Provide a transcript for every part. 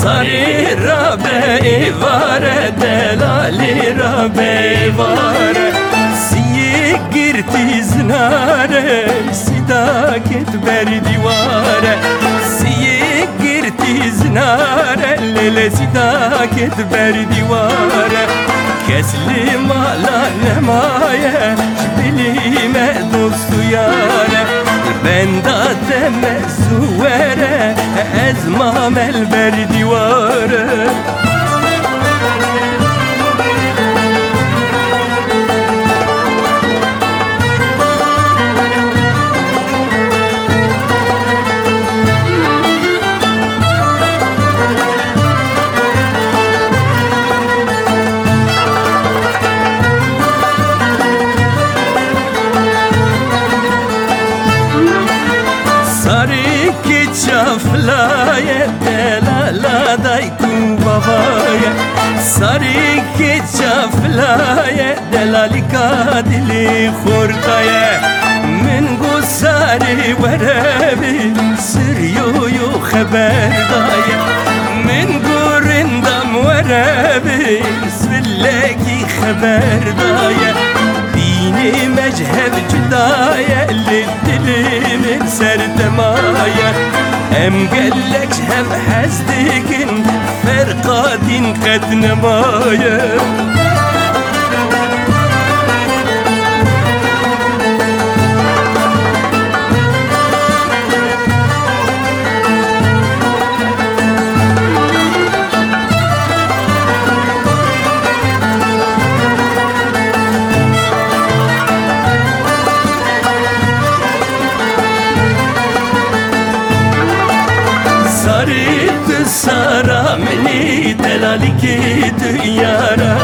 Sari rabe vare delali rabe vare siye girti zinare sidaket ber divare siye girti zinare lele sidaket ber divare kesli mala nemaye bilime dostu yare benda deme zuvere ezmam el ber divare Çaflaya delala daykum babaya Sarı ki çaflaya delali kadili khurtaya Min gusari verebi siryoyu haberdaya Min gurindam verebi svilleki haberdaya Dini mezheb cüdaya dilimin sertemaya Hem gellek hem hezdikin ferkadin kadnemaya Sarıt saramini delalik dünyara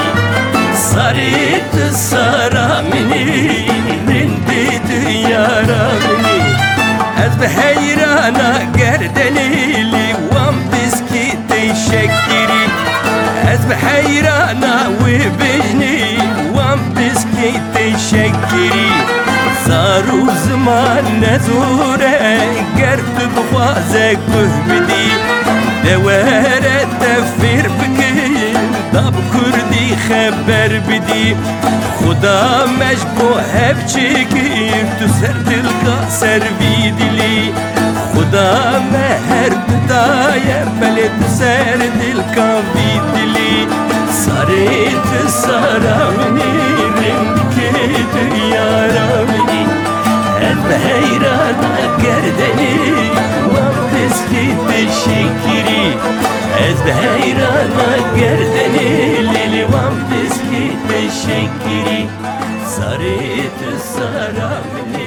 Sarıt saramini rindi dünyara Ez be heyrana gerdelili vam biski teşekkiri Ez be heyrana ve bejni vam biski teşekkiri Zaru zaman nezure gertu bxwaze guhbidi Devere tefir bikin dab kurdi xeber bidi Xuda mecbu hep çekir tu ser dilka servi dili Xuda meher bidaye beli tu ser dilka vidili Sarit saramini rindki düyaramini Heyrana gerdeni vam biski teşekkiri Ez heyrana gerdeni lili vam biski teşekkiri Sarıt saramini